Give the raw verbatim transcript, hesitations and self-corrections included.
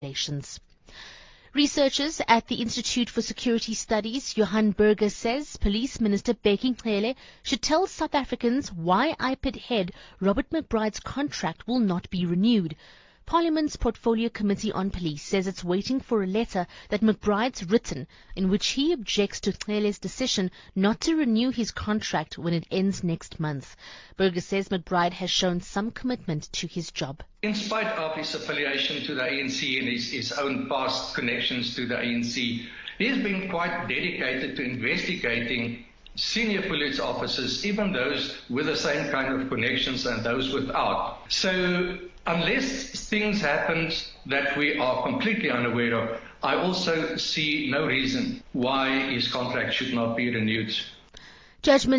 Relations. Researchers at the Institute for Security Studies, Johan Burger, says Police Minister Bheki Cele should tell South Africans why I P I D head Robert McBride's contract will not be renewed. Parliament's Portfolio Committee on Police says it's waiting for a letter that McBride's written in which he objects to Cele's decision not to renew his contract when it ends next month. Burger says McBride has shown some commitment to his job. In spite of his affiliation to the A N C and his, his own past connections to the A N C, he has been quite dedicated to investigating senior police officers, even those with the same kind of connections and those without. So unless things happen that we are completely unaware of, I also see no reason why his contract should not be renewed. Judgment